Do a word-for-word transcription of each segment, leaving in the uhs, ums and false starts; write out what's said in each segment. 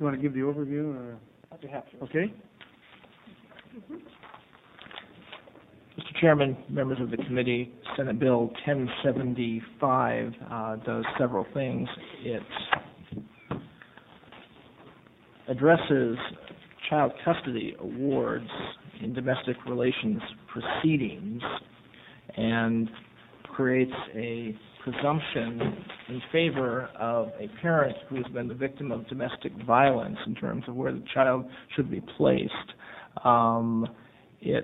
you want to give the overview? Uh, I'd be happy to. okay. Mister Chairman, members of the committee, Senate Bill ten seventy-five uh, does several things. It addresses child custody awards in domestic relations proceedings and creates a presumption in favor of a parent who has been the victim of domestic violence in terms of where the child should be placed. Um, it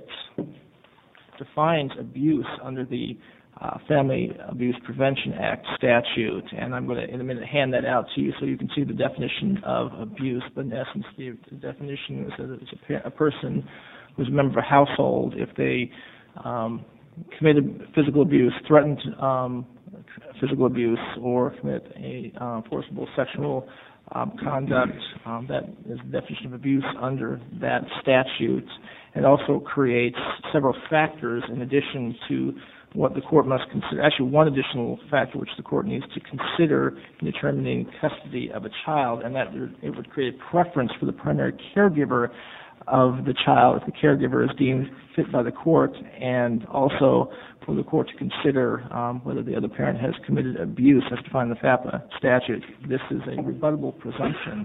defines abuse under the uh, Family Abuse Prevention Act statute, and I'm going to in a minute hand that out to you so you can see the definition of abuse. But in essence, the, the definition is that it's a, a person who's a member of a household if they um, committed physical abuse, threatened um, physical abuse, or commit a uh, forcible sexual um, conduct. Um, that is the definition of abuse under that statute. It also creates several factors in addition to what the court must consider. Actually, one additional factor which the court needs to consider in determining custody of a child, and that it would create a preference for the primary caregiver of the child if the caregiver is deemed fit by the court, and also for the court to consider um, whether the other parent has committed abuse as defined in the FAPA statute. This is a rebuttable presumption.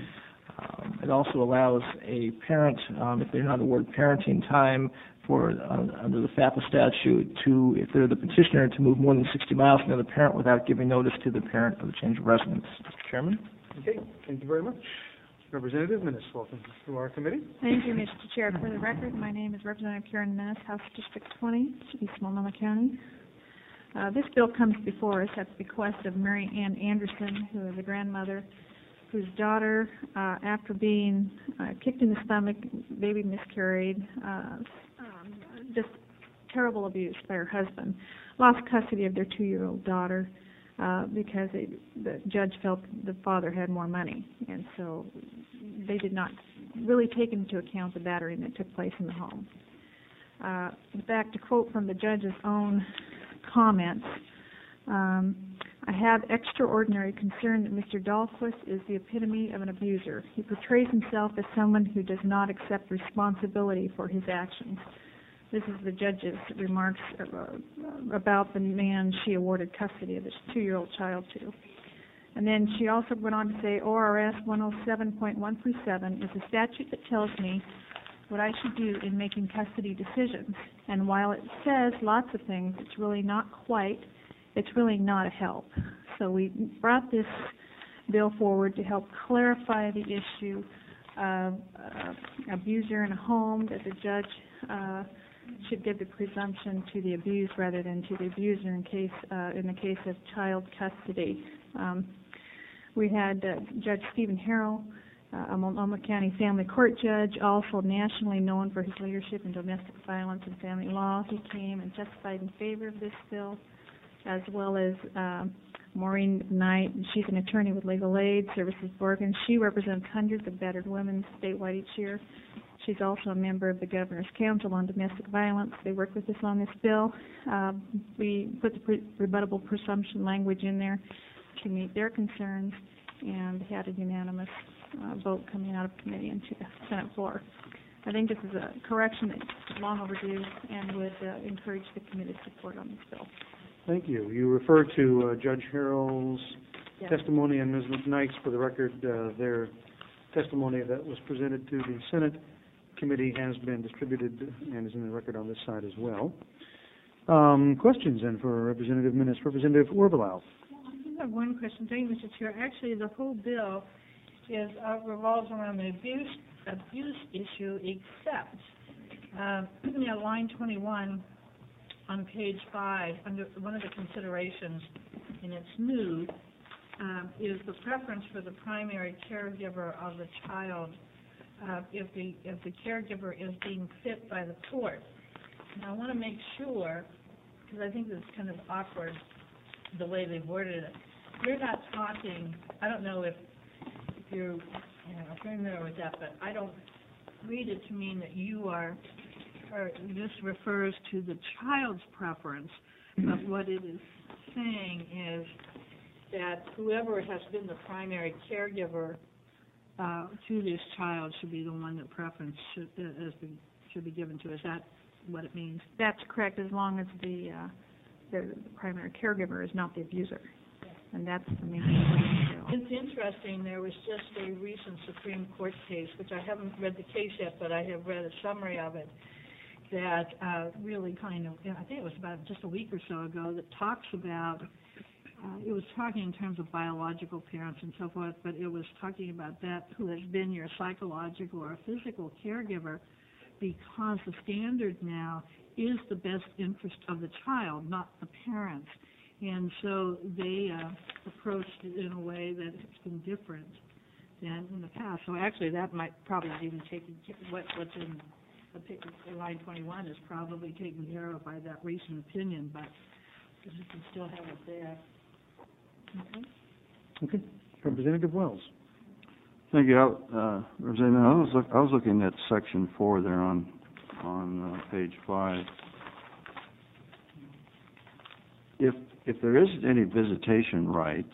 Um, it also allows a parent, um, if they're not awarded parenting time for uh, under the FAPA statute, to, if they're the petitioner, to move more than sixty miles from the other parent without giving notice to the parent of the change of residence. Mister Chairman? Okay, thank you very much. Representative Minnis, welcome to our committee. Thank you, Mister Chair. For the record, my name is Representative Karen Minnis, House District twenty, East Multnomah County. Uh, this bill comes before us at the bequest of Mary Ann Anderson, who is a grandmother whose daughter, uh, after being uh, kicked in the stomach, baby miscarried, uh, um, just terrible abuse by her husband, lost custody of their two-year-old daughter uh, because they, the judge felt the father had more money, and so they did not really take into account the battering that took place in the home. Uh, in fact, to quote from the judge's own comments, um, I have extraordinary concern that Mister Dahlquist is the epitome of an abuser. He portrays himself as someone who does not accept responsibility for his actions. This is the judge's remarks uh, about the man she awarded custody of this two-year-old child to. And then she also went on to say, O R S one oh seven point one three seven is a statute that tells me what I should do in making custody decisions. And while it says lots of things, it's really not quite, it's really not a help. So we brought this bill forward to help clarify the issue of uh, abuser in a home, that the judge uh, should give the presumption to the abused rather than to the abuser in case uh, in the case of child custody. Um, we had uh, Judge Stephen Harrell, uh, a Multnomah County Family Court judge, also nationally known for his leadership in domestic violence and family law. He came and testified in favor of this bill, as well as um, Maureen Knight. She's an attorney with Legal Aid Services Oregon. She represents hundreds of battered women statewide each year. She's also a member of the Governor's Council on Domestic Violence. They work with us on this bill. Uh, we put the pre rebuttable presumption language in there to meet their concerns and had a unanimous uh, vote coming out of committee into the Senate floor. I think this is a correction that's long overdue and would uh, encourage the committee's support on this bill. Thank you. You refer to uh, Judge Harrell's Yes. testimony and Miz Knight's. For the record, uh, their testimony that was presented to the Senate committee has been distributed and is in the record on this side as well. Um, questions then for Representative Minnis. Representative Orbelau. I have one question. Thank you, Mister Chair. Actually, the whole bill is uh, revolves around the abuse abuse issue, except um, you know, line twenty-one on page five, under one of the considerations, and it's new, um, is the preference for the primary caregiver of the child uh, if the if the caregiver is being fit by the court. Now, I want to make sure, because I think this is kind of awkward the way they've worded it. You're not talking, I don't know if, if you're, you know, if you're familiar with that, but I don't read it to mean that you are, or this refers to the child's preference, but what it is saying is that whoever has been the primary caregiver uh, to this child should be the one that preference should, uh, is be, should be given to. Is that what it means? That's correct, as long as the, uh, the primary caregiver is not the abuser. And that's the main thing. It's interesting, there was just a recent Supreme Court case, which I haven't read the case yet, but I have read a summary of it, that uh, really kind of, I think it was about just a week or so ago, that talks about, uh, it was talking in terms of biological parents and so forth, but it was talking about that who has been your psychological or physical caregiver, because the standard now is the best interest of the child, not the parents. And so they uh, approached it in a way that has been different than in the past. So actually that might probably even take, what, what's in the line twenty-one is probably taken care of by that recent opinion, but because you can still have it there. Okay. Okay. Representative Wells. Thank you. Uh, Representative, I was, look, I was looking at section four there on, on uh, page five. If if there isn't any visitation rights,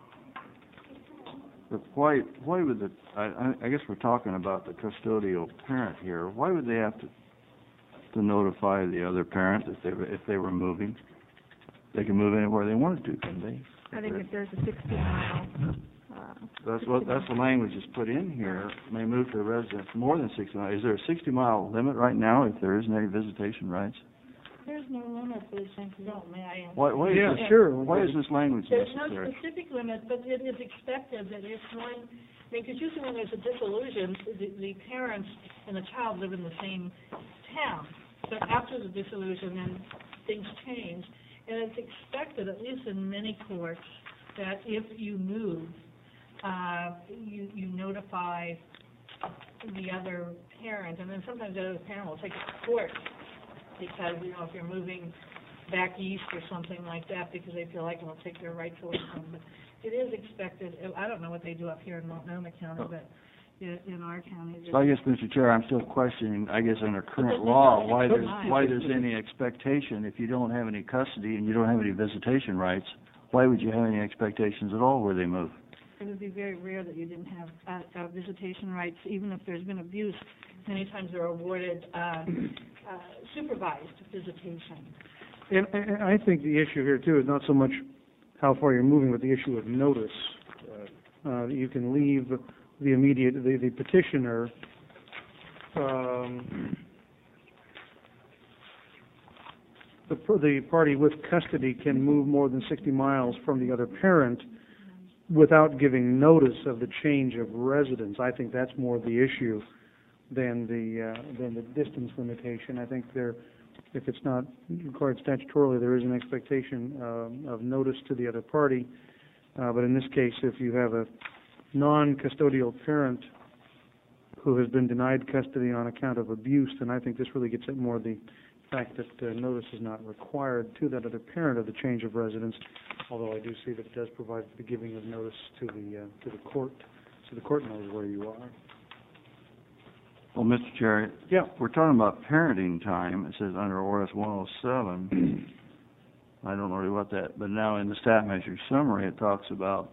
but why why would the I, I guess we're talking about the custodial parent here. Why would they have to to notify the other parent if they if they were moving? They can move anywhere they wanted to, can they? I think if there's a sixty mile, uh. That's what that's the language that's put in here. May move to a residence more than sixty miles. Is there a sixty mile limit right now if there isn't any visitation rights? There's no limit, but don't, may I? Why, why Yeah, is this, sure. Why is this language There's necessary? no specific limit, but it is expected that if one, I mean, because usually when there's a dissolution, the, the parents and the child live in the same town. But after the dissolution, then things change. And it's expected, at least in many courts, that if you move, uh, you, you notify the other parent, and then sometimes the other parent will take it to court. Because, you know, if you're moving back east or something like that, because they feel like it'll take their rights away from them. But it is expected, I don't know what they do up here in Multnomah County, but in, in our county. So I guess, Mister Chair, I'm still questioning, I guess under current law, why there's, why there's any expectation if you don't have any custody and you don't have any visitation rights, why would you have any expectations at all where they move? It would be very rare that you didn't have uh, uh, visitation rights, even if there's been abuse. Many times they're awarded uh, uh, supervised visitation. And, and I think the issue here, too, is not so much how far you're moving, but the issue of notice. Uh, you can leave the immediate, the, the petitioner, um, the, the party with custody can move more than sixty miles from the other parent without giving notice of the change of residence. I think that's more the issue than the uh, than the distance limitation. I think there, if it's not required statutorily, there is an expectation uh, of notice to the other party. Uh, but in this case, if you have a non-custodial parent who has been denied custody on account of abuse, then I think this really gets at more the fact that uh, notice is not required to that other parent of the change of residence, although I do see that it does provide the giving of notice to the uh, to the court, so the court knows where you are. Well, Mister Chair, Yeah. we're talking about parenting time. It says under O R S one oh seven. I don't know really what that, but now in the staff measure summary, it talks about,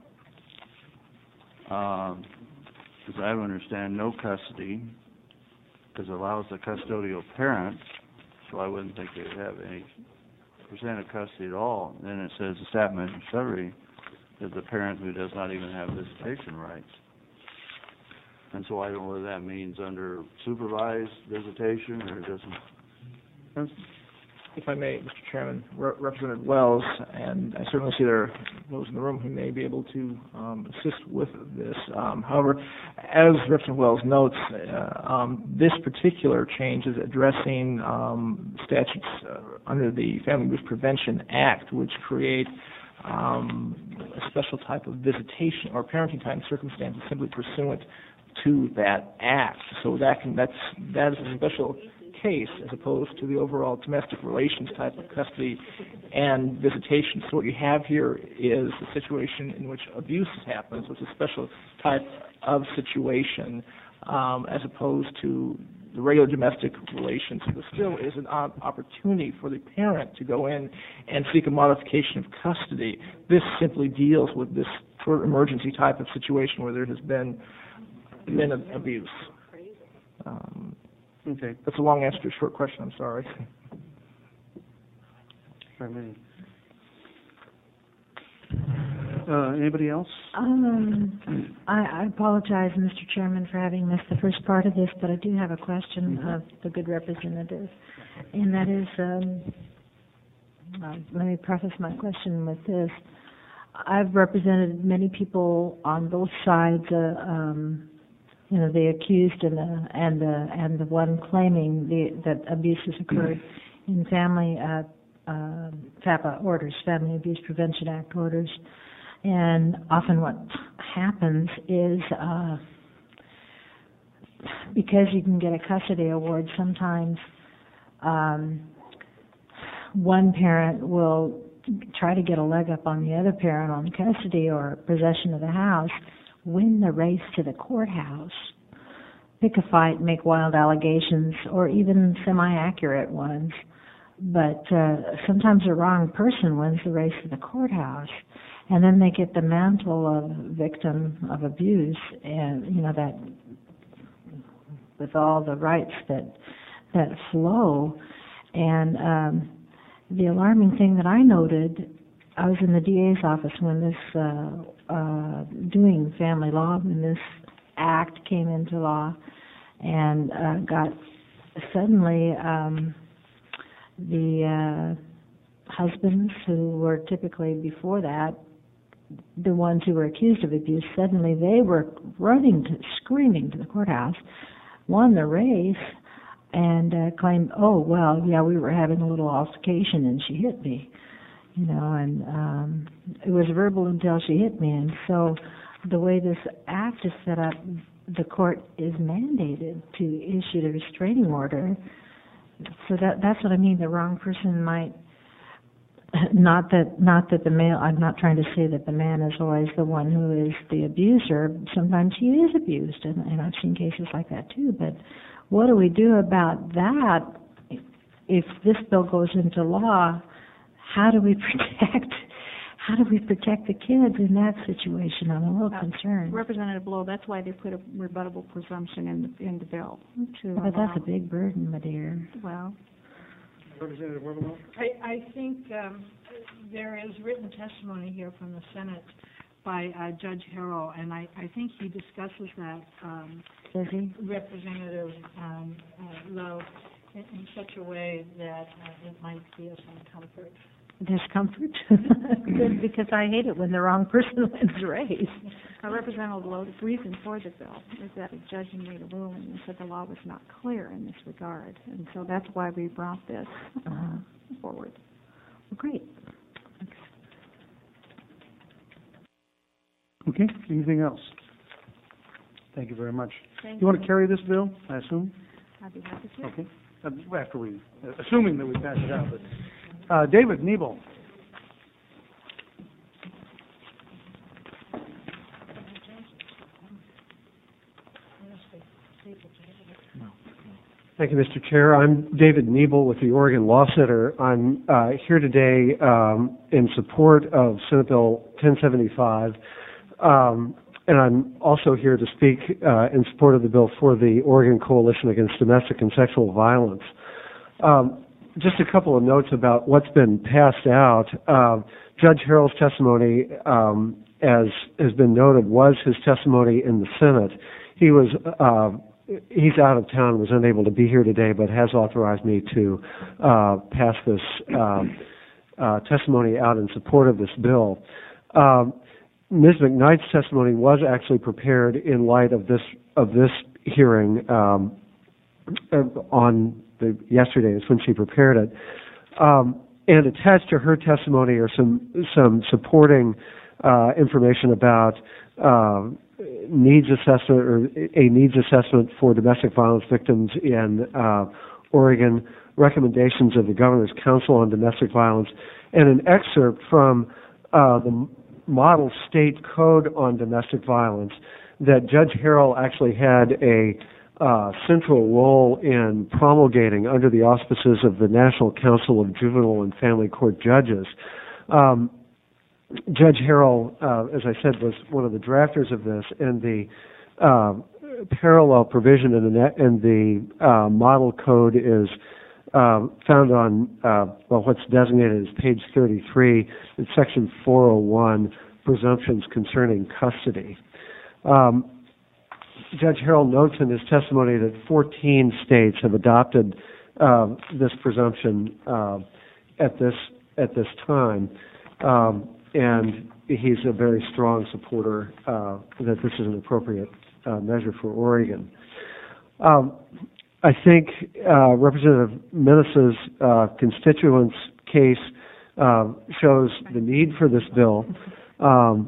um, as I understand, no custody, because it allows the custodial parent. So I wouldn't think they'd have any percent of custody at all. And then it says the staff measure summary is the parent who does not even have visitation rights. And so I don't know whether that means under supervised visitation or it doesn't. If I may, Mister Chairman, Re- Representative Wells, and I certainly see there are those in the room who may be able to um, assist with this. Um, however, as Representative Wells notes, uh, um, this particular change is addressing um, statutes uh, under the Family Abuse Prevention Act, which create um, a special type of visitation or parenting time circumstances simply pursuant to that act. So that can that's that is a special case as opposed to the overall domestic relations type of custody and visitation. So what you have here is a situation in which abuse happens, which is a special type of situation, um, as opposed to the regular domestic relations. There still is an op- opportunity for the parent to go in and seek a modification of custody. This simply deals with this sort of emergency type of situation where there has been been ab- abuse. Um, Okay, that's a long answer to a short question, I'm sorry. very many. Uh, anybody else? Um, I, I apologize, Mister Chairman, for having missed the first part of this, but I do have a question of the good representative, and that is, um, uh, let me preface my question with this. I've represented many people on both sides, uh, um, you know, the accused and the and the and the one claiming the that abuse has occurred in family uh, uh, FAPA orders, Family Abuse Prevention Act orders. And often what happens is, uh, because you can get a custody award, sometimes um, one parent will try to get a leg up on the other parent on custody or possession of the house, win the race to the courthouse, pick a fight, make wild allegations, or even semi-accurate ones. But uh, sometimes the wrong person wins the race to the courthouse. And then they get the mantle of victim of abuse, and you know that with all the rights that that flow. And um, the alarming thing that I noted, I was in the D A's office when this uh, uh, doing family law, when this act came into law, and uh, got suddenly um, the uh, husbands who were typically before that, the ones who were accused of abuse, suddenly they were running, to, screaming to the courthouse, won the race, and uh, claimed, oh, well, yeah, we were having a little altercation and she hit me, you know, and um, it was verbal until she hit me. And so the way this act is set up, the court is mandated to issue the restraining order. So that that's what I mean. The wrong person might, not that not that the male, I'm not trying to say that the man is always the one who is the abuser. Sometimes he is abused, and, and I've seen cases like that too. But what do we do about that if this bill goes into law? How do we protect how do we protect the kids in that situation? I'm a little Uh, concerned. Representative Blow, that's why they put a rebuttable presumption in the, in the bill to But that's a allow- big burden, my dear. Well, Representative Werbelow? I, I think um, there is written testimony here from the Senate by uh, Judge Harrell, and I, I think he discusses that, um, Does he? Representative um, uh, Lowe, in, in such a way that uh, it might be of some comfort. There's comfort. Good, because I hate it when the wrong person wins the race. uh, Representative Blow, the reason for the bill is that a judge made a ruling and said the law was not clear in this regard, and so that's why we brought this Uh-huh. forward. Well, great. Okay, anything else? Thank you very much. Thank You want to carry this bill, I assume? I'd be happy to. Okay, Uh, after we, uh, assuming that we pass it out, but, uh, David Nebel. Thank you, Mister Chair. I'm David Nebel with the Oregon Law Center. I'm uh, here today um, in support of Senate Bill ten seventy-five, um, and I'm also here to speak uh, in support of the bill for the Oregon Coalition Against Domestic and Sexual Violence. Um, just a couple of notes about what's been passed out. Uh, Judge Harrell's testimony, um, as has been noted, was his testimony in the Senate. He was uh, He's out of town, was unable to be here today, but has authorized me to uh, pass this uh, uh, testimony out in support of this bill. Um, Miz McKnight's testimony was actually prepared in light of this of this hearing um, on the yesterday. Is when she prepared it, um, and attached to her testimony are some some supporting uh, information about Uh, needs assessment or a needs assessment for domestic violence victims in uh, Oregon, recommendations of the Governor's Council on Domestic Violence, and an excerpt from uh, the model state code on domestic violence that Judge Harrell actually had a uh, central role in promulgating under the auspices of the National Council of Juvenile and Family Court Judges. Um, Judge Harrell, uh, as I said, was one of the drafters of this, and the uh, parallel provision in the, net, in the uh, model code is uh, found on, uh, well, what's designated as page thirty-three, in section four oh one, presumptions concerning custody. Um, Judge Harrell notes in his testimony that fourteen states have adopted uh, this presumption uh, at this at this time, um, and he's a very strong supporter uh, that this is an appropriate uh, measure for Oregon. Um, I think uh, Representative Menace's uh, constituents' case uh, shows the need for this bill. Um,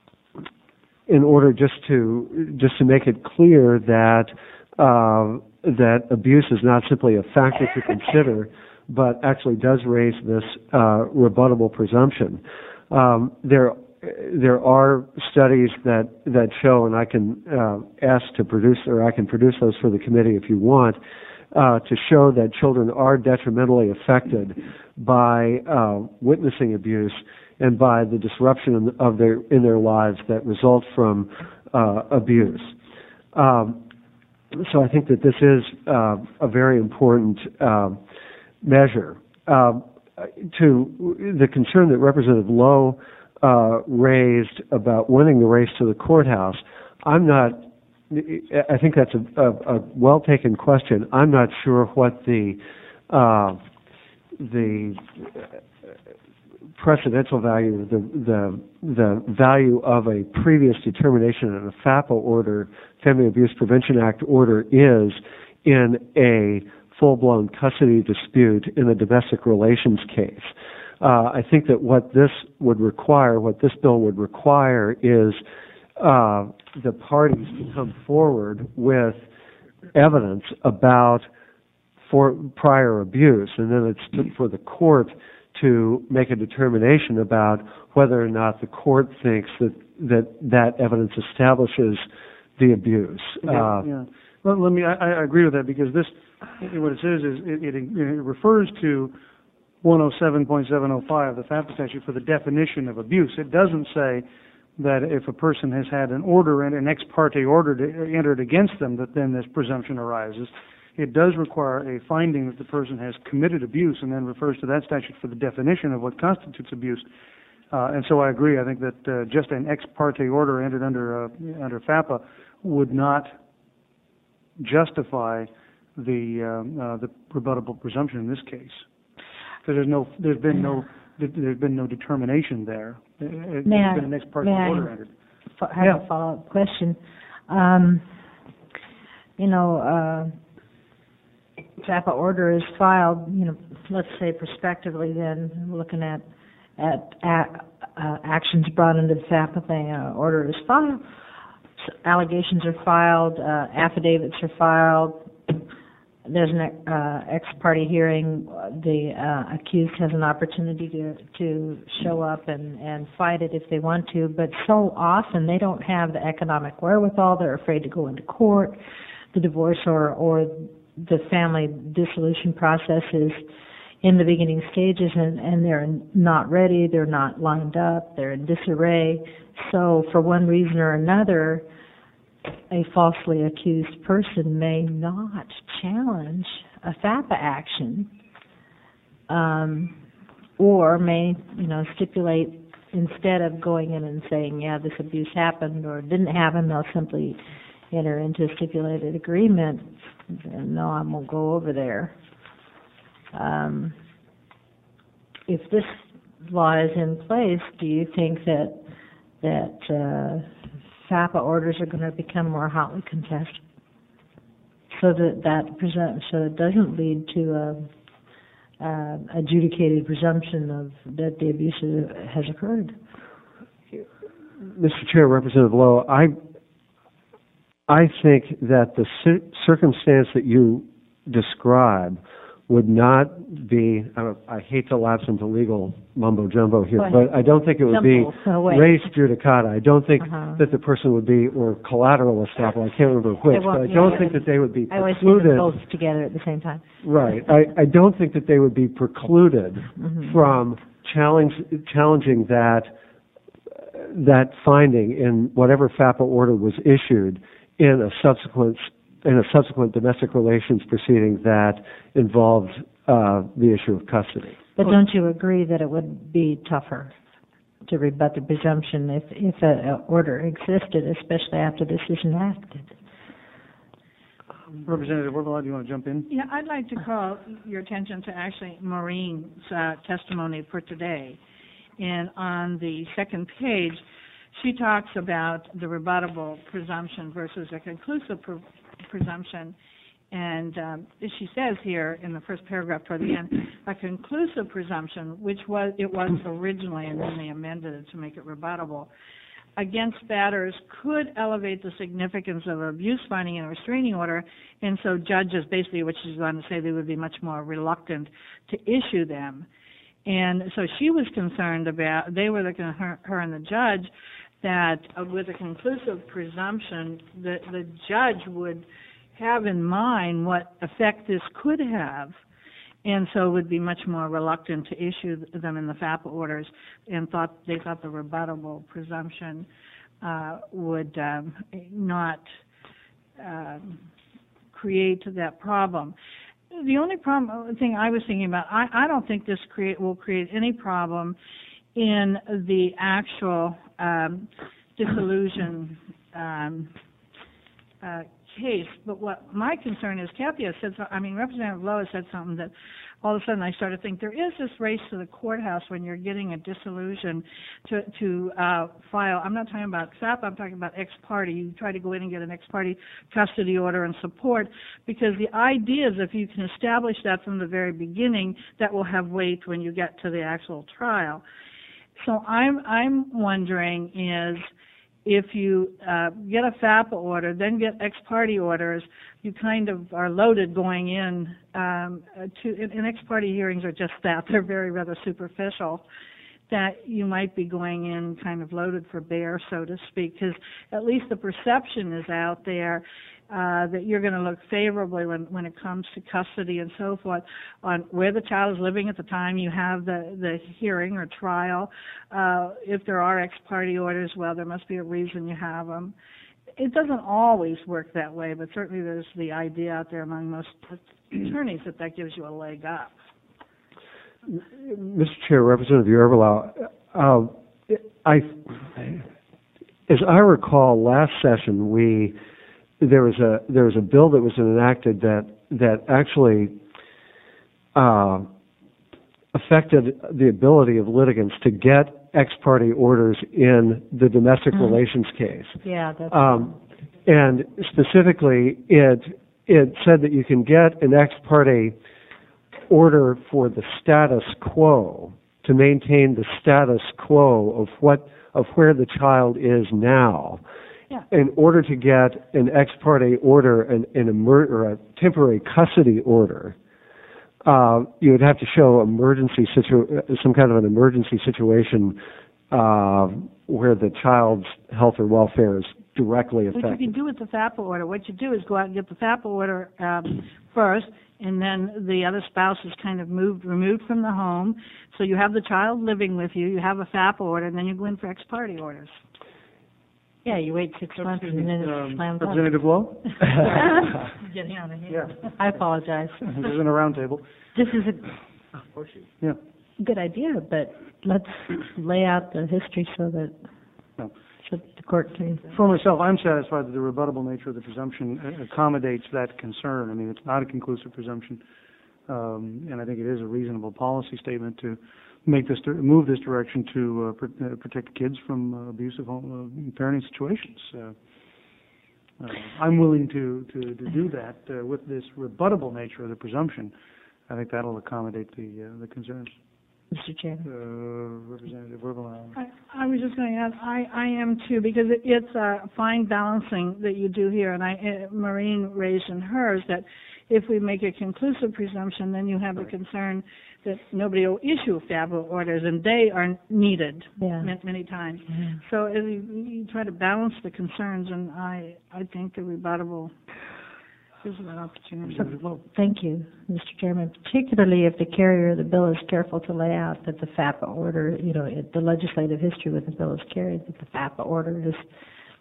in order just to just to make it clear that uh, that abuse is not simply a factor to consider, but actually does raise this uh, rebuttable presumption. Um, there there are studies that that show, and I can uh, ask to produce, or I can produce those for the committee if you want, uh, to show that children are detrimentally affected by uh, witnessing abuse and by the disruption of their in their lives that result from uh, abuse. Um, so I think that this is uh, a very important uh, measure. Uh, to the concern that Representative Lowe uh, raised about winning the race to the courthouse, I'm not. I think that's a, a, a well-taken question. I'm not sure what the uh, the precedential value, the, the the value of a previous determination in a FAPA order, Family Abuse Prevention Act order, is in a full-blown custody dispute in a domestic relations case. Uh, I think that what this would require, what this bill would require, is uh, the parties to come forward with evidence about for prior abuse, and then it's for the court to make a determination about whether or not the court thinks that that, that evidence establishes the abuse. Okay, uh, yeah. Well, let me, I, I agree with that, because this, what it says is, it, it, it refers to one oh seven point seven oh five, the FAPA statute, for the definition of abuse. It doesn't say that if a person has had an order and an ex parte order to, entered against them, that then this presumption arises. It does require a finding that the person has committed abuse, and then refers to that statute for the definition of what constitutes abuse. Uh, and so I agree. I think that uh, just an ex parte order entered under uh, under FAPA would not justify the um, uh, the rebuttable presumption in this case, because there's no, there's been no, there's been no determination there. It's May I- been an ex parte may I order entered. F- have Yeah. a follow-up question. Um, you know, uh, FAPA order is filed, you know, let's say prospectively then, looking at, at, at uh, actions brought into the FAPA thing, uh, order is filed, so allegations are filed, uh, affidavits are filed, there's an uh, ex parte hearing, the uh, accused has an opportunity to, to show up and, and fight it if they want to, but so often they don't have the economic wherewithal, they're afraid to go into court, the divorce or, or the family dissolution process is in the beginning stages, and, and they're not ready, they're not lined up, they're in disarray. So for one reason or another, a falsely accused person may not challenge a FAPA action, um, or may, you know, stipulate, instead of going in and saying, yeah, this abuse happened or didn't happen, they'll simply enter into a stipulated agreement. No, I won't go over there. Um, if this law is in place, do you think that that uh, FAPA orders are going to become more hotly contested, so that that present, so it doesn't lead to a, a adjudicated presumption of that the abuse has occurred? Mister Chair, Representative Lowe, I I think that the cir- circumstance that you describe would not be, I, don't, I hate to lapse into legal mumbo-jumbo here, but I don't think it would be res judicata. I don't think uh-huh. that the person would be, or collateral estoppel, I can't remember which, but I don't think that they would be I always precluded. see them both together at the same time. Right. I, I don't think that they would be precluded Mm-hmm. from challenge, challenging that that finding in whatever FAPA order was issued in a subsequent in a subsequent domestic relations proceeding that involved uh, the issue of custody. But don't you agree that it would be tougher to rebut the presumption if if an order existed, especially after this is enacted? Representative Orville, do you want to jump in? Yeah, I'd like to call your attention to actually Maureen's uh, testimony for today. And on the second page, she talks about the rebuttable presumption versus a conclusive pre- presumption. And um, she says here in the first paragraph toward the end, a conclusive presumption, which was it was originally, and then they amended it to make it rebuttable, against batters could elevate the significance of abuse finding in a restraining order, and so judges, basically what she's going to say, they would be much more reluctant to issue them. And so she was concerned about, they were looking at her, her and the judge, that uh, with a conclusive presumption, the, the judge would have in mind what effect this could have, and so would be much more reluctant to issue them in the FAPA orders, and thought they thought the rebuttable presumption uh, would um, not um, create that problem. The only problem thing I was thinking about, I, I don't think this create will create any problem in the actual um, dissolution um, uh, case. But what my concern is, Kathy has said, so, I mean, Representative Lowe has said something that all of a sudden I started to think there is this race to the courthouse when you're getting a dissolution to, to uh, file. I'm not talking about FAPA, I'm talking about ex parte. You try to go in and get an ex parte custody order and support, because the idea is if you can establish that from the very beginning, that will have weight when you get to the actual trial. So I'm, I'm wondering is, if you uh, get a FAPA order, then get ex parte orders, you kind of are loaded going in um, to, and ex parte hearings are just that. They're very rather superficial, that you might be going in kind of loaded for bear, so to speak, because at least the perception is out there uh, that you're going to look favorably when, when it comes to custody and so forth on where the child is living at the time you have the, the hearing or trial. Uh, if there are ex parte orders, well, there must be a reason you have them. It doesn't always work that way, but certainly there's the idea out there among most attorneys that that gives you a leg up. Mister Chair, Representative Yerbelau, uh, I, as I recall, last session we there was a there was a bill that was enacted that that actually uh, affected the ability of litigants to get ex parte orders in the domestic mm-hmm. relations case. Yeah, that's um, and specifically, it it said that you can get an ex parte order for the status quo, to maintain the status quo of what of where the child is now. Yeah. In order to get an ex parte order, an, an emer- or a temporary custody order, uh, you would have to show emergency situ- some kind of an emergency situation uh, where the child's health or welfare is directly affected. What you can do with the FAPA order, what you do is go out and get the FAPA order um, first, and then the other spouse is kind of moved, removed from the home. So you have the child living with you, you have a FAPA order, and then you go in for ex parte orders. Yeah, you wait six months and then it's Um, slammed up. Representative Lowe? Getting out of here. Yeah. I apologize. This isn't a round table. This is a Yeah. good idea, but let's lay out the history so that No. so the court can. For myself, I'm satisfied that the rebuttable nature of the presumption accommodates that concern. I mean, it's not a conclusive presumption, um, and I think it is a reasonable policy statement to make this, move this direction to uh, pr- uh, protect kids from uh, abusive home uh, parenting situations. Uh, uh, I'm willing to, to, to do that uh, with this rebuttable nature of the presumption. I think that'll accommodate the uh, the concerns. Mister Chairman. Uh, Representative Verbalin. I, I was just going to add, I, I am too, because it, it's a fine balancing that you do here, and I, uh, Maureen raised in hers that if we make a conclusive presumption, then you have a concern that nobody will issue FAPA orders, and they are needed Yeah. many, many times. Yeah. So as you, you try to balance the concerns, and I, I think the rebuttable gives that opportunity. Thank you, Mister Chairman. Particularly if the carrier of the bill is careful to lay out that the FAPA order, you know, it, the legislative history with the bill is carried, that the FAPA order is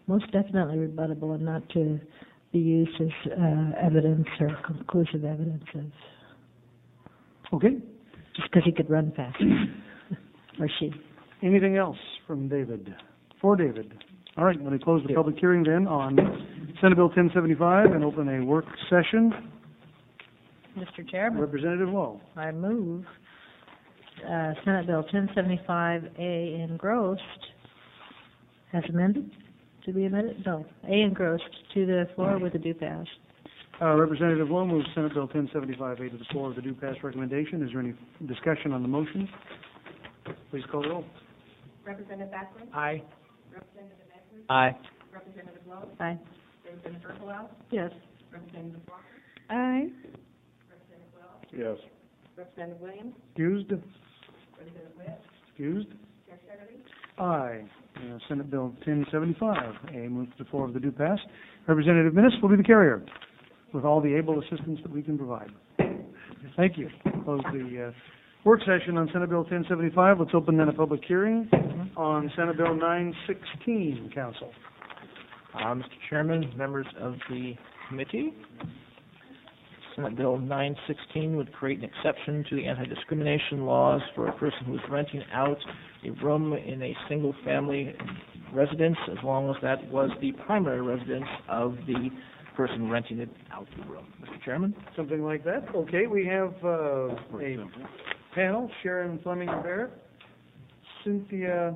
most definitely rebuttable and not to be used as uh, evidence or conclusive evidence of, Okay. just because he could run fast, or she. Anything else from David? For David? All right, let me close the public hearing then on Senate Bill ten seventy-five and open a work session. Mister Chairman, Representative Lowe. I move uh, Senate Bill ten seventy-five A engrossed, as amended, to be amended? No, A engrossed to the floor with a do pass. Uh, Representative Lowe moves Senate Bill ten seventy-five A to the floor with the do pass recommendation. Is there any discussion on the motion? Please call the roll. Representative Backlund? Aye. Representative Edwards? Aye. Representative Lowe? Aye. Representative Berkowitz? Yes. Representative Walker? Aye. Representative Wells? Yes. Representative Williams? Excused? Representative Witt? Excused? Chair Shetterly? Aye. Uh, Senate Bill ten seventy-five A moves to the floor of the do pass. Representative Minnis will be the carrier with all the able assistance that we can provide. Thank you. Close the uh, work session on Senate Bill ten seventy-five. Let's open then a public hearing on Senate Bill nine sixteen, Council. Uh, Mister Chairman, members of the committee, Senate Bill nine sixteen would create an exception to the anti-discrimination laws for a person who is renting out a room in a single-family residence, as long as that was the primary residence of the person renting it out the room. Mister Chairman? Something like that. Okay, we have uh, Pretty a simple. panel, Sharon Fleming Barrett, Cynthia,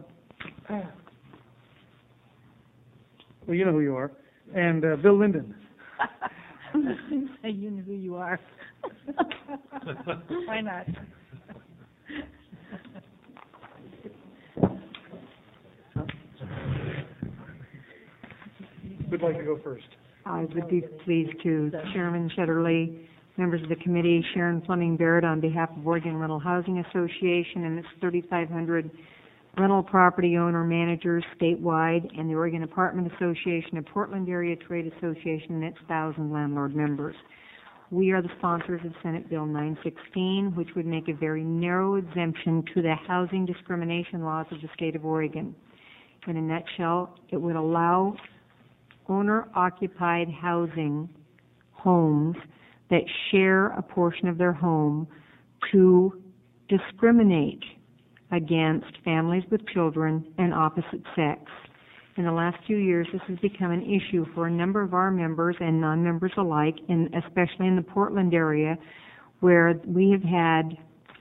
well, you know who you are, and uh, Bill Linden. You know who you are. Why not? Who'd like to go first? I would be pleased to. Chairman Shetterly, members of the committee, Sharon Fleming Barrett on behalf of Oregon Rental Housing Association and its thirty-five hundred rental property owner managers statewide, and the Oregon Apartment Association, a Portland Area Trade Association, and its thousand landlord members. We are the sponsors of Senate Bill nine sixteen, which would make a very narrow exemption to the housing discrimination laws of the state of Oregon. In a nutshell, it would allow owner-occupied housing homes that share a portion of their home to discriminate against families with children and opposite sex. In the last few years, this has become an issue for a number of our members and non-members alike, in, especially in the Portland area, where we have had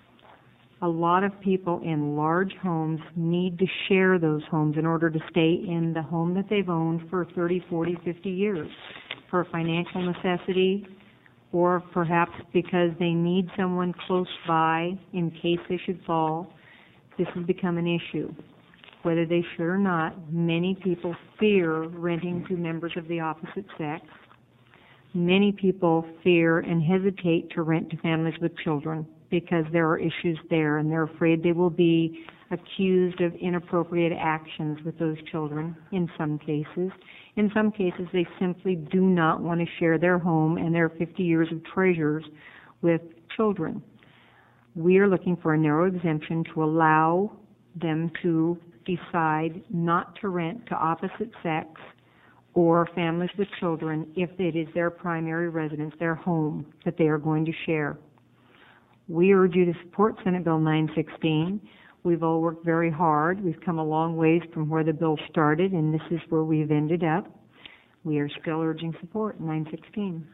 a lot of people in large homes need to share those homes in order to stay in the home that they've owned for thirty, forty, fifty years for financial necessity, or perhaps because they need someone close by in case they should fall. This has become an issue. Whether they should or not, many people fear renting to members of the opposite sex. Many people fear and hesitate to rent to families with children because there are issues there, and they're afraid they will be accused of inappropriate actions with those children in some cases. In some cases, they simply do not want to share their home and their fifty years of treasures with children. We are looking for a narrow exemption to allow them to decide not to rent to opposite sex or families with children if it is their primary residence, their home, that they are going to share. We urge you to support Senate Bill nine sixteen. We've all worked very hard. We've come a long ways from where the bill started, and this is where we've ended up. We are still urging support, nine sixteen.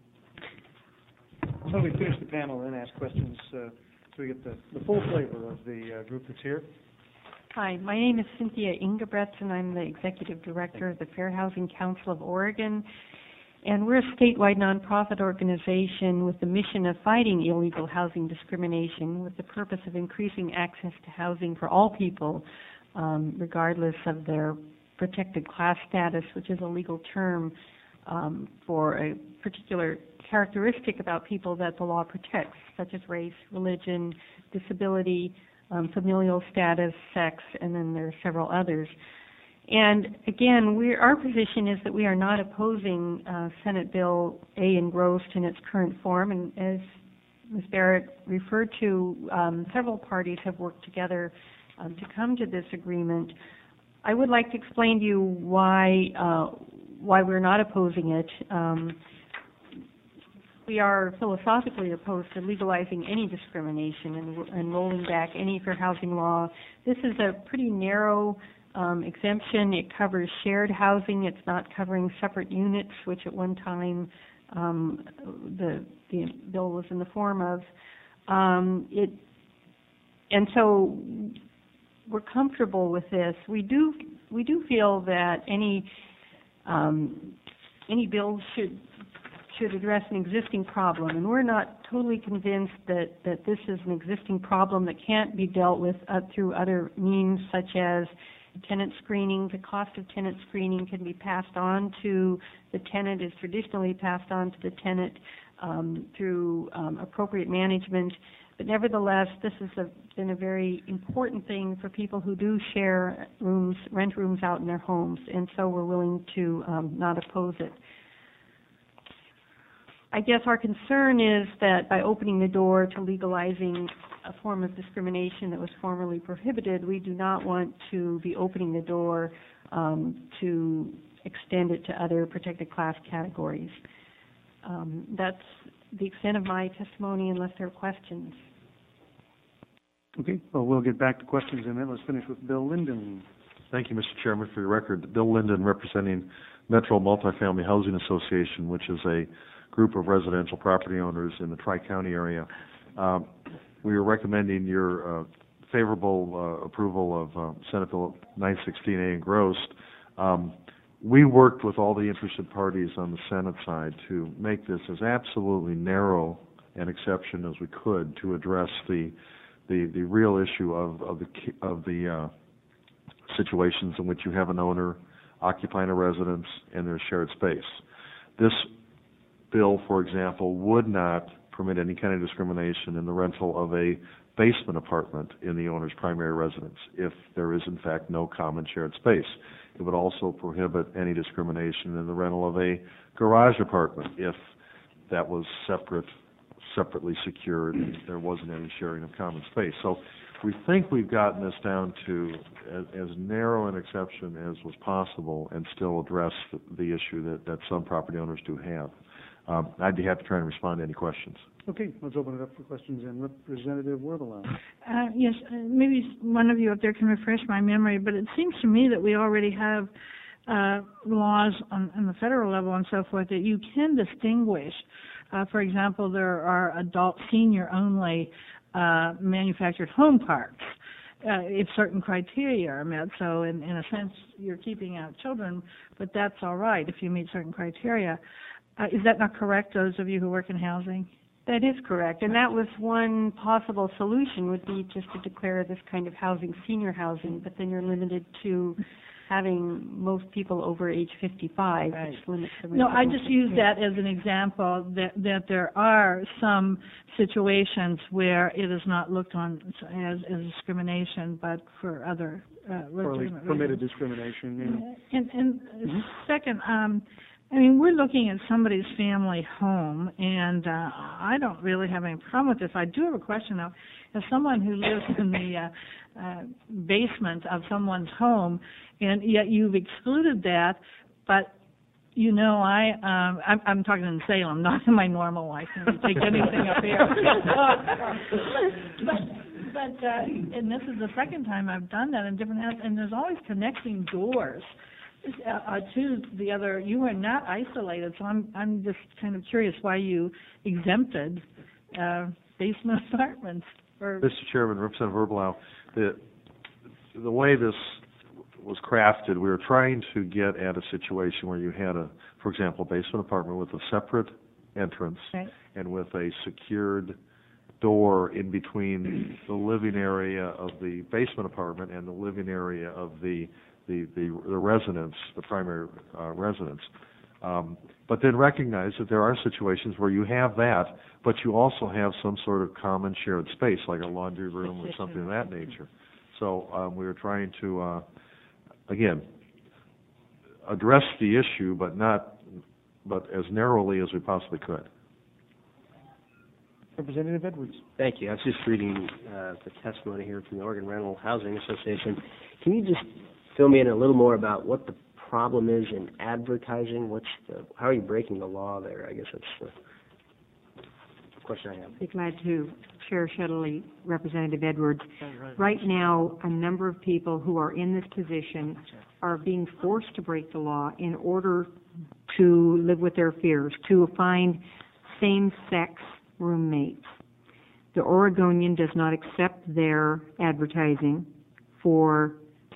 So we finish the panel and ask questions uh, so we get the, the full flavor of the uh, group that's here. Hi, my name is Cynthia Ingebretz, and I'm the Executive Director of the Fair Housing Council of Oregon. And we're a statewide nonprofit organization with the mission of fighting illegal housing discrimination with the purpose of increasing access to housing for all people, um, regardless of their protected class status, which is a legal term um, for a particular characteristic about people that the law protects, such as race, religion, disability, um, familial status, sex, and then there are several others. And again, we're, our position is that we are not opposing uh, Senate Bill A engrossed in its current form, and as Miz Barrett referred to, um, several parties have worked together um, to come to this agreement. I would like to explain to you why uh, why we're not opposing it. Um, we are philosophically opposed to legalizing any discrimination and, and rolling back any fair housing law. This is a pretty narrow um, exemption. It covers shared housing. It's not covering separate units, which at one time um, the the bill was in the form of. Um, it and so we're comfortable with this. We do we do feel that any um, any bill should should address an existing problem, and we're not totally convinced that, that this is an existing problem that can't be dealt with uh, through other means, such as tenant screening. The cost of tenant screening can be passed on to the tenant, is traditionally passed on to the tenant um, through um, appropriate management. But nevertheless, this has a, been a very important thing for people who do share rooms, rent rooms out in their homes, and so we're willing to um, not oppose it. I guess our concern is that by opening the door to legalizing a form of discrimination that was formerly prohibited, we do not want to be opening the door um, to extend it to other protected class categories. Um, that's the extent of my testimony, unless there are questions. Okay, well, we'll get back to questions in a minute. Let's finish with Bill Linden. Thank you, Mister Chairman. For your record, Bill Linden, representing Metro Multifamily Housing Association, which is a group of residential property owners in the Tri-County area. Um, we are recommending your uh, favorable uh, approval of uh, Senate Bill nine sixteen A engrossed. Um, we worked with all the interested parties on the Senate side to make this as absolutely narrow an exception as we could to address the the, the real issue of, of the of the uh, situations in which you have an owner occupying a residence and there's shared space. This bill, for example, would not permit any kind of discrimination in the rental of a basement apartment in the owner's primary residence if there is, in fact, no common shared space. It would also prohibit any discrimination in the rental of a garage apartment if that was separate, separately secured and there wasn't any sharing of common space. So we think we've gotten this down to as, as narrow an exception as was possible and still address the, the issue that, that some property owners do have. Um, I'd be happy to try and respond to any questions. Okay, let's open it up for questions. And Representative Werbelau. Uh, yes, uh, maybe one of you up there can refresh my memory, but it seems to me that we already have uh, laws on, on the federal level and so forth that you can distinguish. Uh, for example, there are adult senior-only uh, manufactured home parks uh, if certain criteria are met. So in, in a sense, you're keeping out children, but that's all right if you meet certain criteria. Uh, is that not correct, those of you who work in housing? That is correct, and that was one possible solution would be just to declare this kind of housing senior housing, but then you're limited to having most people over age fifty-five, Right. which limits the No, I rental. just use that as an example that, that there are some situations where it is not looked on as, as discrimination, but for other uh, Or at least legitimate permitted reasons. discrimination, yeah. And, and Mhm. second, um, I mean, we're looking at somebody's family home, and uh, I don't really have any problem with this. I do have a question, though. As someone who lives in the uh, uh, basement of someone's home, and yet you've excluded that, but you know, I um, I'm, I'm talking in Salem, not in my normal life. I don't take anything up here. but but uh, and this is the second time I've done that in different houses, and there's always connecting doors. Uh, uh, to the other, you are not isolated, so I'm I'm just kind of curious why you exempted uh, basement apartments. Or Mister Chairman, Representative Werbelau, the the way this was crafted, we were trying to get at a situation where you had a, for example, basement apartment with a separate entrance right. and with a secured door in between the living area of the basement apartment and the living area of the The, the, the residence, the primary uh, residence. Um, but then recognize that there are situations where you have that, but you also have some sort of common shared space, like a laundry room or something of that nature. So um, we were trying to, uh, again, address the issue, but not, but as narrowly as we possibly could. Representative Edwards. Thank you. I was just reading uh, the testimony here from the Oregon Rental Housing Association. Can you just fill me in a little more about what the problem is in advertising? What's the, how are you breaking the law there? I guess that's the question I have. I'd be glad to. Chair Shetterly, Representative Edwards. Right now, a number of people who are in this position are being forced to break the law in order to live with their fears, to find same-sex roommates. The Oregonian does not accept their advertising for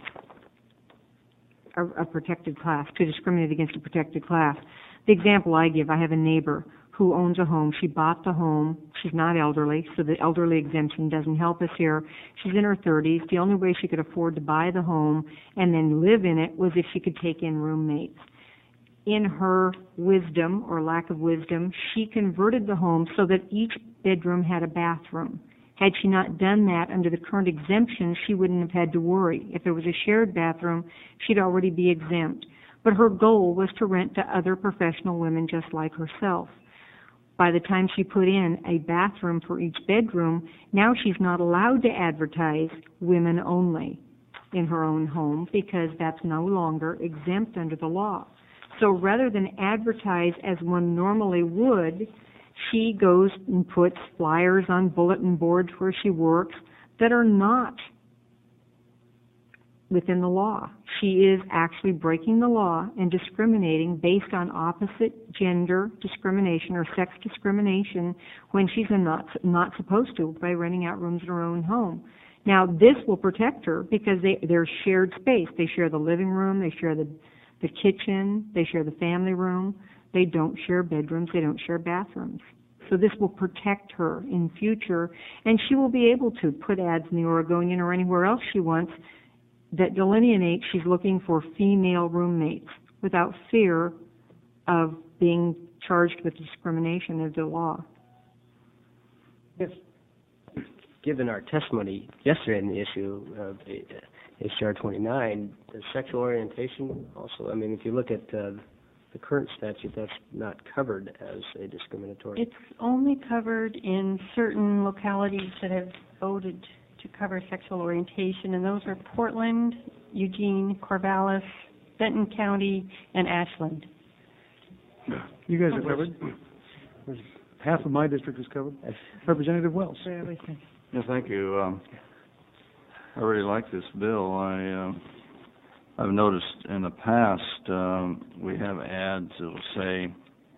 a, a protected class, to discriminate against a protected class. The example I give, I have a neighbor who owns a home. She bought the home. She's not elderly, so the elderly exemption doesn't help us here. She's in her thirties. The only way she could afford to buy the home and then live in it was if she could take in roommates. In her wisdom or lack of wisdom, she converted the home so that each bedroom had a bathroom. Had she not done that under the current exemption, she wouldn't have had to worry. If there was a shared bathroom, she'd already be exempt. But her goal was to rent to other professional women just like herself. By the time she put in a bathroom for each bedroom, now she's not allowed to advertise women only in her own home because that's no longer exempt under the law. So rather than advertise as one normally would, she goes and puts flyers on bulletin boards where she works that are not within the law. She is actually breaking the law and discriminating based on opposite gender discrimination or sex discrimination when she's not not supposed to by renting out rooms in her own home. Now, this will protect her because they, they're shared space. They share the living room, they share the, the kitchen, they share the family room. They don't share bedrooms, they don't share bathrooms. So this will protect her in future, and she will be able to put ads in the Oregonian or anywhere else she wants that delineate she's looking for female roommates without fear of being charged with discrimination of the law. Yes. Given our testimony yesterday in the issue of H R twenty-nine, does sexual orientation also, I mean, if you look at uh, the current statute, that's not covered as a discriminatory. It's only covered in certain localities that have voted to cover sexual orientation, and those are Portland, Eugene, Corvallis, Benton County, and Ashland. You guys are covered. Half of my district is covered. Representative Wells. Yeah, thank you. Um, I really like this bill. I, uh, I've noticed in the past um, we have ads that will say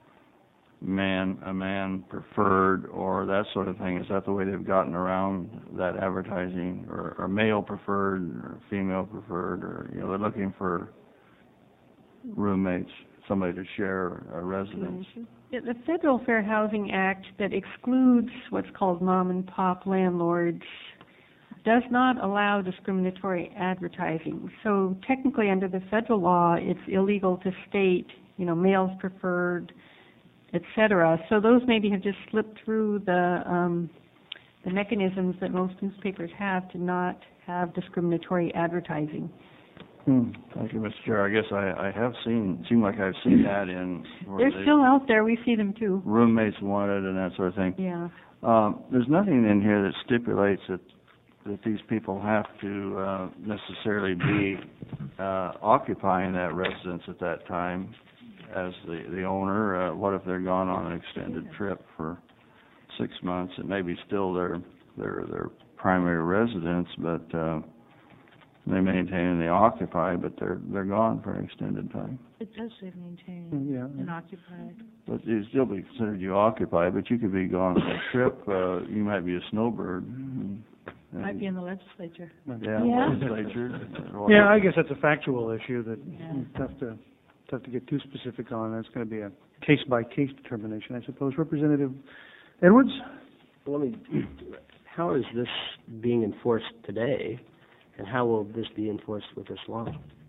man, a man preferred or that sort of thing. Is that the way they've gotten around that advertising, or, or male preferred or female preferred, or, you know, they're looking for roommates, somebody to share a residence? Yeah, the Federal Fair Housing Act that excludes what's called mom and pop landlords does not allow discriminatory advertising. So technically under the federal law, it's illegal to state, you know, males preferred, et cetera. So those maybe have just slipped through the um, the mechanisms that most newspapers have to not have discriminatory advertising. Hmm. Thank you, Mister Chair. I guess I, I have seen, seem like I've seen that in... They're they, still out there. We see them too. Roommates wanted and that sort of thing. Yeah. Um, there's nothing in here that stipulates that that these people have to uh, necessarily be uh, occupying that residence at that time as the, the owner. Uh, what if they're gone on an extended trip for six months? It may be still their their their primary residence, but uh, they maintain and they occupy, but they're they're gone for an extended time. It does say maintain Yeah. and occupied. But you'd still be considered you occupy, but you could be gone on a trip. Uh, you might be a snowbird. And, Might be in the legislature. Yeah, Yeah. legislature. Yeah, I guess that's a factual issue that Yeah. it's tough to tough to get too specific on. That's going to be a case by case determination, I suppose. Representative Edwards. Well, let me, how is this being enforced today, and how will this be enforced with this law?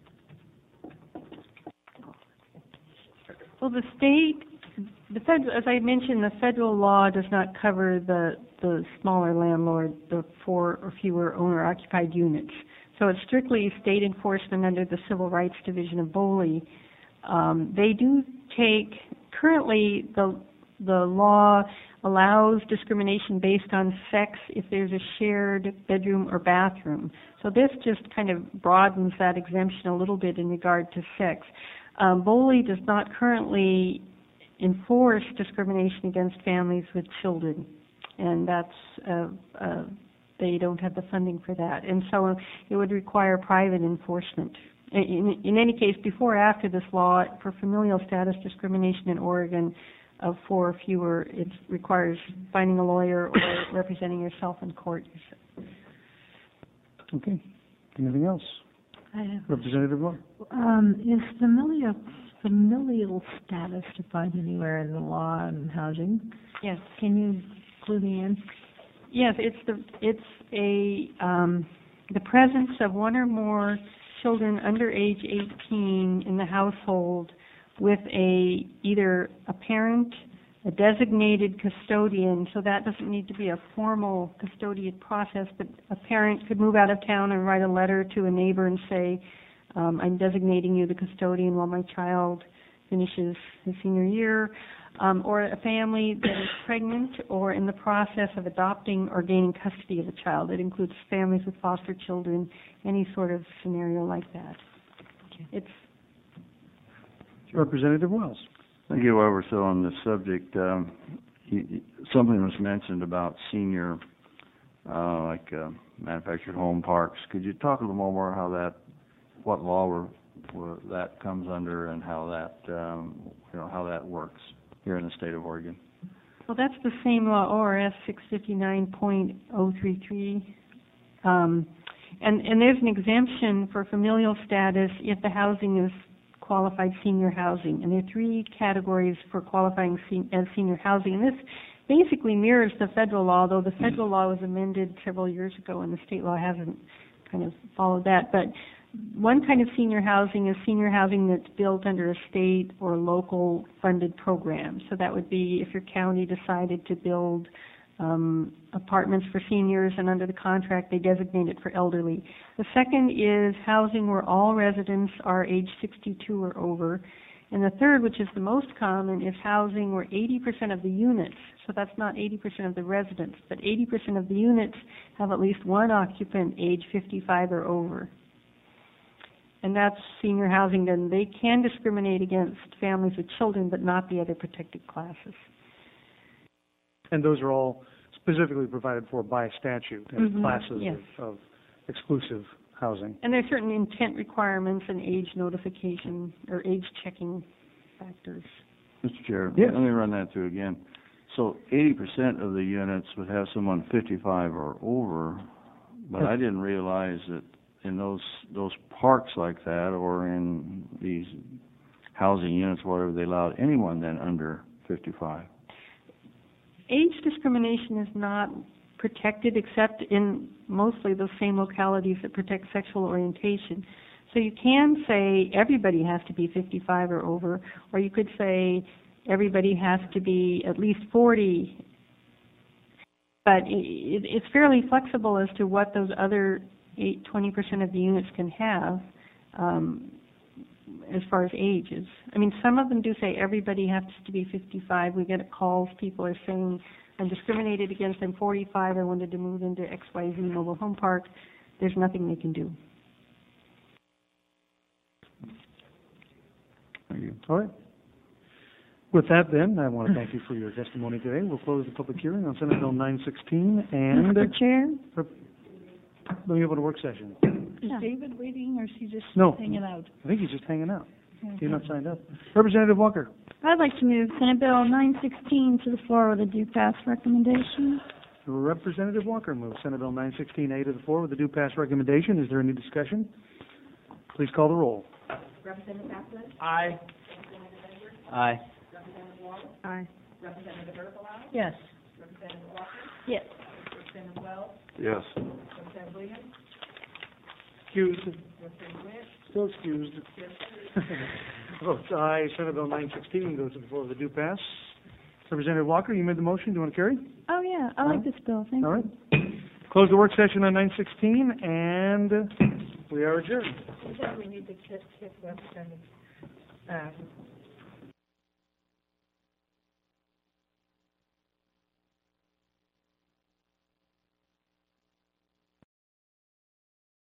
Well, the state, the federal, as I mentioned, the federal law does not cover the the smaller landlord, the four or fewer owner-occupied units. So it's strictly state enforcement under the Civil Rights Division of BOLI. Um, they do take, currently the the law allows discrimination based on sex if there's a shared bedroom or bathroom. So this just kind of broadens that exemption a little bit in regard to sex. Um, BOLI does not currently enforce discrimination against families with children, and that's uh, uh, they don't have the funding for that, and so it would require private enforcement. In, in any case, before or after this law, for familial status discrimination in Oregon of four or fewer, it requires finding a lawyer or representing yourself in court. Okay. Anything else? I have, Representative Moore? um, is familial, familial status defined anywhere in the law and housing? Yes. Can you clue me in? Yes, it's the it's a um, the presence of one or more children under age eighteen in the household with a either a parent, a designated custodian. So that doesn't need to be a formal custodian process, but a parent could move out of town and write a letter to a neighbor and say, um, "I'm designating you the custodian while my child finishes his senior year." Um, or a family that is pregnant or in the process of adopting or gaining custody of a child. It includes families with foster children, any sort of scenario like that. Okay. It's Representative Wells? Thank you. While we're still on this subject, um, you, you- something was mentioned about senior, uh, like uh, manufactured home parks. Could you talk a little more how that, what law were, were that comes under, and how that, um, you know, how that works here in the state of Oregon? Well, that's the same law, O R S six fifty-nine point oh three three. Um, and, and there's an exemption for familial status if the housing is qualified senior housing. And there are three categories for qualifying sen- as senior housing. And this basically mirrors the federal law, though the federal law was amended several years ago and the state law hasn't kind of followed that. But one kind of senior housing is senior housing that's built under a state or local funded program. So that would be if your county decided to build um, apartments for seniors, and under the contract they designate it for elderly. The second is housing where all residents are age sixty-two or over. And the third, which is the most common, is housing where eighty percent of the units, so that's not eighty percent of the residents, but eighty percent of the units have at least one occupant age fifty-five or over. And that's senior housing. Then they can discriminate against families with children, but not the other protected classes. And those are all specifically provided for by statute as Mhm, classes yes. of, of exclusive housing. And there are certain intent requirements and age notification or age checking factors. Mister Chair, Yes. let me run that through again. So eighty percent of the units would have someone fifty-five or over, but I didn't realize that in those those parks like that, or in these housing units, whatever, they allowed anyone then under fifty-five. Age discrimination is not protected except in mostly those same localities that protect sexual orientation. So you can say everybody has to be fifty-five or over, or you could say everybody has to be at least forty. But it, it's fairly flexible as to what those other eight, twenty percent of the units can have um, as far as ages. I mean, some of them do say everybody has to be fifty-five. We get calls, people are saying, I'm discriminated against, I'm forty-five, I wanted to move into X Y Z mobile home park. There's nothing they can do. Thank you. All right. With that, then, I want to thank you for your testimony today. We'll close the public hearing on Senate Bill nine sixteen, and Mister Chair? let me open a work session. Is David waiting, or is he just No. hanging out? I think he's just hanging out. He's not signed up. Representative Walker. I'd like to move Senate Bill nine sixteen to the floor with a due pass recommendation. Representative Walker moves Senate Bill nine sixteen A to the floor with a due pass recommendation. Is there any discussion? Please call the roll. Representative Bassett? Aye. Aye. Aye. Yes. Yes. Yes. Excused. Still excused. Votes aye. Senate Bill nine sixteen goes to the floor with a due pass. Representative Walker, you made the motion. Do you want to carry? Oh, yeah, I like this bill, thank you. All right. Close the work session on nine sixteen, and we are adjourned. We need to kick, kick Representative, uh,